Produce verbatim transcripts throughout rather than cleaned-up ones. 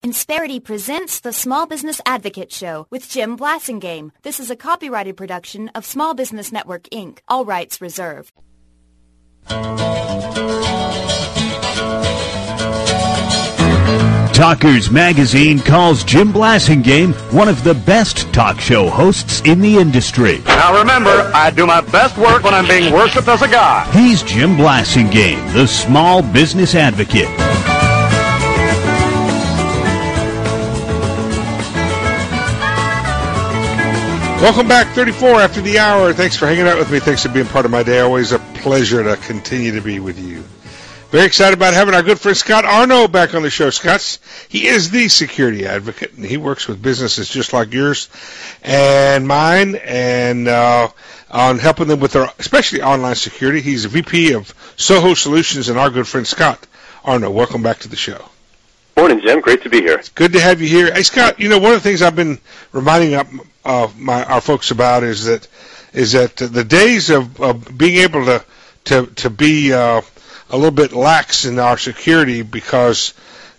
Insperity presents the Small Business Advocate Show with Jim Blasingame. This is a copyrighted production of Small Business Network, Incorporated. All rights reserved. Talkers Magazine calls Jim Blasingame one of the best talk show hosts in the industry. Now remember, I do my best work when I'm being worshipped as a god. He's Jim Blasingame, the Small Business Advocate. Welcome back, thirty-four after the hour. Thanks for hanging out with me. Thanks for being part of my day. Always a pleasure to continue to be with you. Very excited about having our good friend Scott Arno back on the show. Scott's, he is the security advocate, and he works with businesses just like yours and mine, and uh, on helping them with their, especially online security. He's a V P of Soho Solutions, and our good friend Scott Arno. Welcome back to the show. Morning, Jim. Great to be here. It's good to have you here. Hey, Scott, you know, one of the things I've been reminding up, uh, my, our folks about is that is that the days of, of being able to to, to be uh, a little bit lax in our security because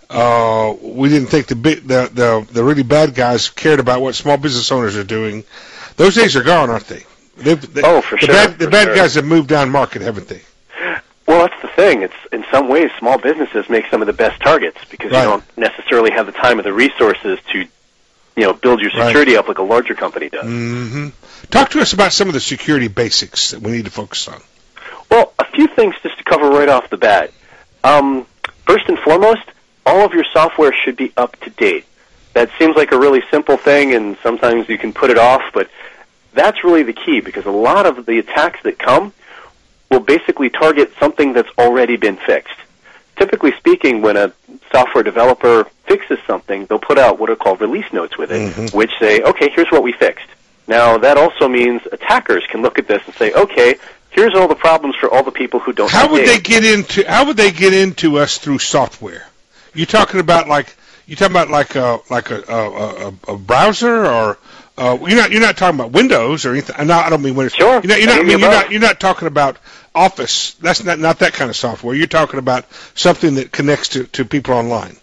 uh, we didn't think the, big, the the the really bad guys cared about what small business owners are doing. Those days are gone, aren't they? They've, they oh, for the sure. Bad, the for bad sure. guys have moved down market, haven't they? Well, that's the thing. It's in some ways, small businesses make some of the best targets because right. you don't necessarily have the time or the resources to, you know, build your security right. up like a larger company does. Mm-hmm. Talk to us about some of the security basics that we need to focus on. Well, a few things just to cover right off the bat. Um, first and foremost, all of your software should be up to date. That seems like a really simple thing, and sometimes you can put it off, but that's really the key because a lot of the attacks that come will basically target something that's already been fixed. Typically speaking, when a software developer fixes something, they'll put out what are called release notes with it, mm-hmm. which say, okay, here's what we fixed. Now, that also means attackers can look at this and say, okay, here's all the problems for all the people who don't How would update. they get into how would they get into us through software? You talking about like you talking about like a like a a, a, a browser or uh, you're not you're not talking about Windows or anything. No, I don't mean Windows. Sure. You're not, you're not, I mean, you're not you're not talking about Office. That's not not that kind of software. You're talking about something that connects to, to people online.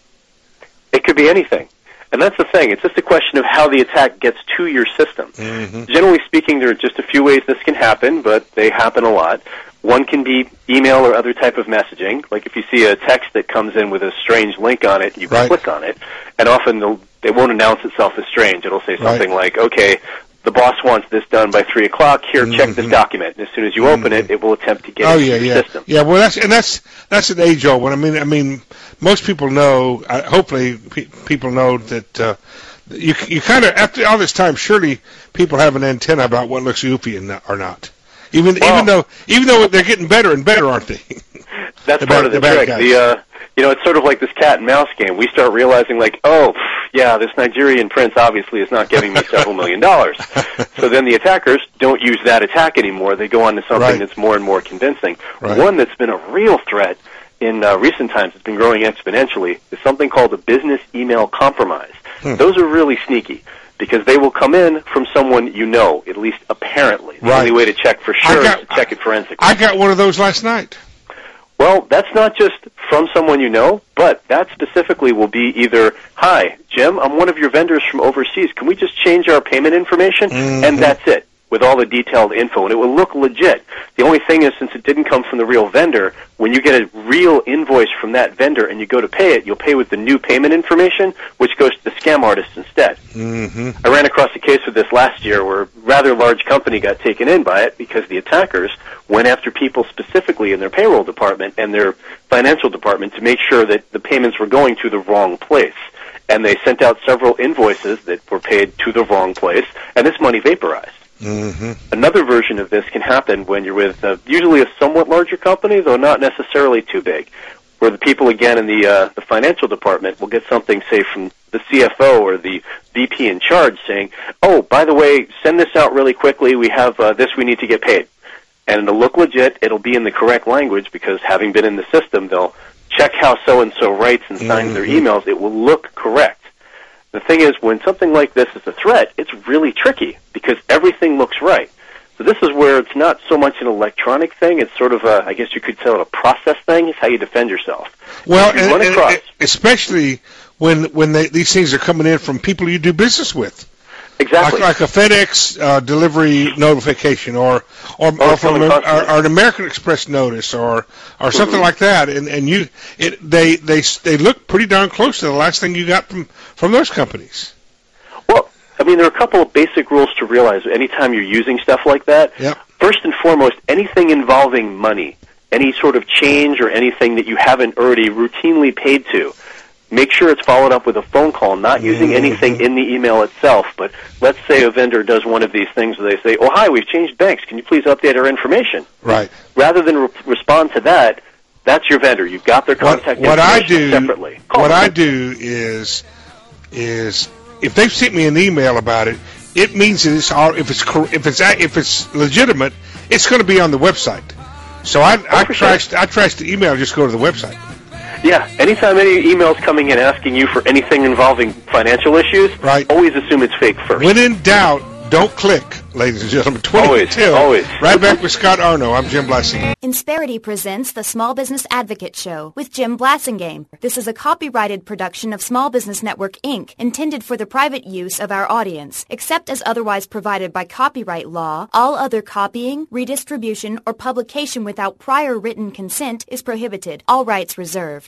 It could be anything. And that's the thing. It's just a question of how the attack gets to your system. Mm-hmm. Generally speaking, there are just a few ways this can happen, but they happen a lot. One can be email or other type of messaging. Like if you see a text that comes in with a strange link on it, you can right. click on it. And often they'll, they won't announce itself as strange. It'll say something right. like, okay, the boss wants this done by three o'clock. Here, mm-hmm. check this document. And as soon as you open mm-hmm. it, it will attempt to get oh, into yeah, your yeah. system. Yeah, well, that's and that's that's an age-old one. I mean, I mean, most people know. Uh, hopefully, pe- people know that uh, you you kind of after all this time, surely people have an antenna about what looks goofy and not, or not. Even well, even though even though they're getting better and better, aren't they? That's the part bad, of the, the trick. The uh, you know, it's sort of like this cat and mouse game. We start realizing, like, oh, yeah, this Nigerian prince obviously is not giving me several million dollars. So then the attackers don't use that attack anymore. They go on to something right. that's more and more convincing. Right. One that's been a real threat in uh, recent times, it's been growing exponentially, is something called a business email compromise. Hmm. Those are really sneaky because they will come in from someone you know, at least apparently. The right. only way to check for sure got, is to check it forensically. I got one of those last night. Well, that's not just from someone you know, but that specifically will be either, hi, Jim, I'm one of your vendors from overseas. Can we just change our payment information? Mm-hmm. And that's it, with all the detailed info. And it will look legit. The only thing is, since it didn't come from the real vendor, when you get a real invoice from that vendor and you go to pay it, you'll pay with the new payment information, which goes to the scam artist instead. Mm-hmm. I ran across a case with this last year where a rather large company got taken in by it because the attackers went after people specifically in their payroll department and their financial department to make sure that the payments were going to the wrong place. And they sent out several invoices that were paid to the wrong place, and this money vaporized. Mm-hmm. Another version of this can happen when you're with uh, usually a somewhat larger company, though not necessarily too big, where the people, again, in the uh, the financial department will get something, say, from the C F O or the V P in charge saying, oh, by the way, send this out really quickly. We have uh, this we need to get paid. And it'll look legit. It'll be in the correct language because having been in the system, they'll check how so-and-so writes and signs mm-hmm. their emails. It will look correct. The thing is, when something like this is a threat, it's really tricky because everything looks right. So this is where it's not so much an electronic thing. It's sort of a, I guess you could call it a process thing. It's how you defend yourself. Well, you and, run and, across, and especially when when they, these things are coming in from people you do business with. Exactly. Like, like a FedEx uh, delivery notification, or or, or from a, or, or an American Express notice, or or something mm-hmm. like that, and and you it they they they look pretty darn close to the last thing you got from from those companies. Well, I mean, there are a couple of basic rules to realize anytime you're using stuff like that. Yep. First and foremost, anything involving money, any sort of change or anything that you haven't already routinely paid to, make sure it's followed up with a phone call, not using anything in the email itself. But let's say a vendor does one of these things where they say, oh, hi, we've changed banks. Can you please update our information? Right. Rather than re- respond to that, that's your vendor. You've got their contact what, what information I do, separately. Call what them. I do is, is if they've sent me an email about it, it means that it's all, if it's if it's if it's legitimate, it's going to be on the website. So I I trash sure. I trash the email. Just go to the website. Yeah, anytime any email's coming in asking you for anything involving financial issues, right. always assume it's fake first. When in doubt, don't click, ladies and gentlemen. Always, always. Right back with Scott Arno. I'm Jim Blasingame. Insperity presents the Small Business Advocate Show with Jim Blasingame. This is a copyrighted production of Small Business Network, Incorporated, intended for the private use of our audience. Except as otherwise provided by copyright law, all other copying, redistribution, or publication without prior written consent is prohibited. All rights reserved.